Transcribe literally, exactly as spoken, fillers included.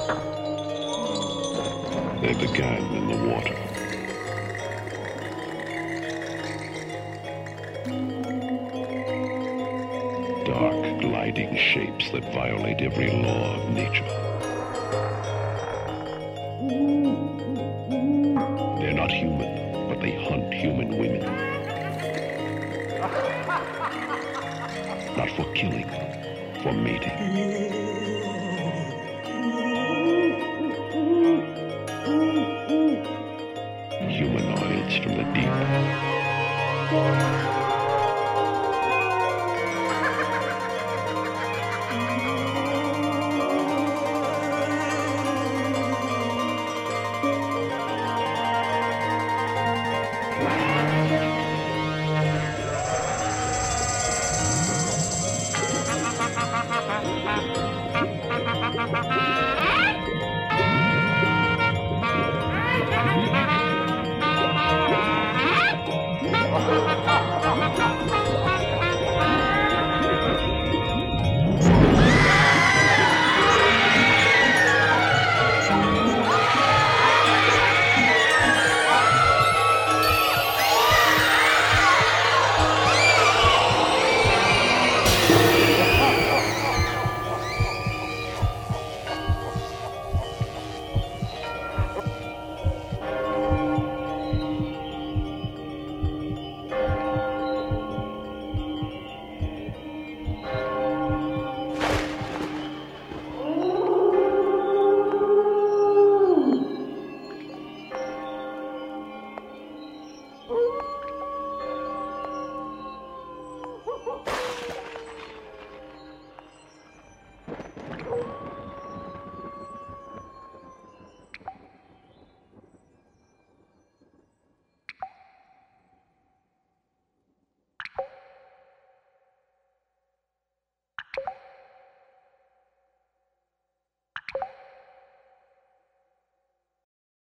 They began in the water. Dark, gliding shapes that violate every law of nature. They're not human, but they hunt human women. Not for killing, for mating. Humanoids from the deep.